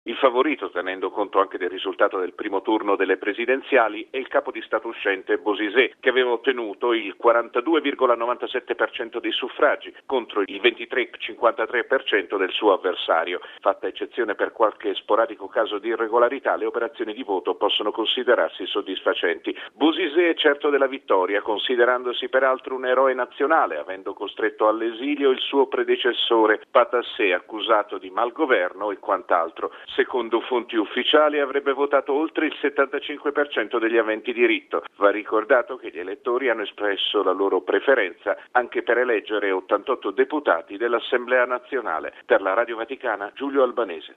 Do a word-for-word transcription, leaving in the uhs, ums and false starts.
Il favorito, tenendo conto anche del risultato del primo turno delle presidenziali, è il capo di Stato uscente Bosisè, che aveva ottenuto il quarantadue virgola novantasette per cento dei suffragi contro il ventitré virgola cinquantatré per cento del suo avversario. Fatta eccezione per qualche sporadico caso di irregolarità, le operazioni di voto possono considerarsi soddisfacenti. Bosisè è certo della vittoria, considerandosi peraltro un eroe nazionale, avendo costretto all'esilio il suo predecessore Patassè, accusato di malgoverno e quant'altro. Secondo fonti ufficiali avrebbe votato oltre il settantacinque per cento degli aventi diritto. Va ricordato che gli elettori hanno espresso la loro preferenza anche per eleggere ottantotto deputati dell'Assemblea nazionale. Per la Radio Vaticana, Giulio Albanese.